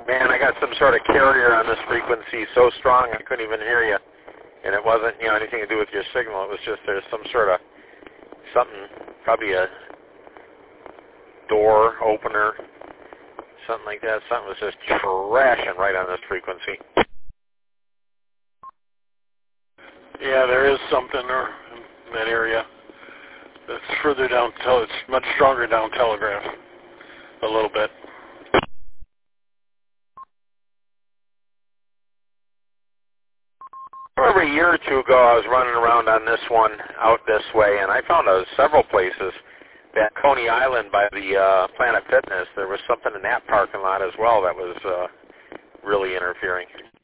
Man, I got some sort of carrier on this frequency so strong I couldn't even hear you. And it wasn't, anything to do with your signal. It was just there's some sort of something, probably a door opener, something like that. Something was just trashing right on this frequency. Yeah, there is something there in that area. It's further down, it's much stronger down Telegraph, a little bit. Over a year or two ago, I was running around on this one out this way, and I found several places. That Coney Island by the Planet Fitness, there was something in that parking lot as well that was really interfering.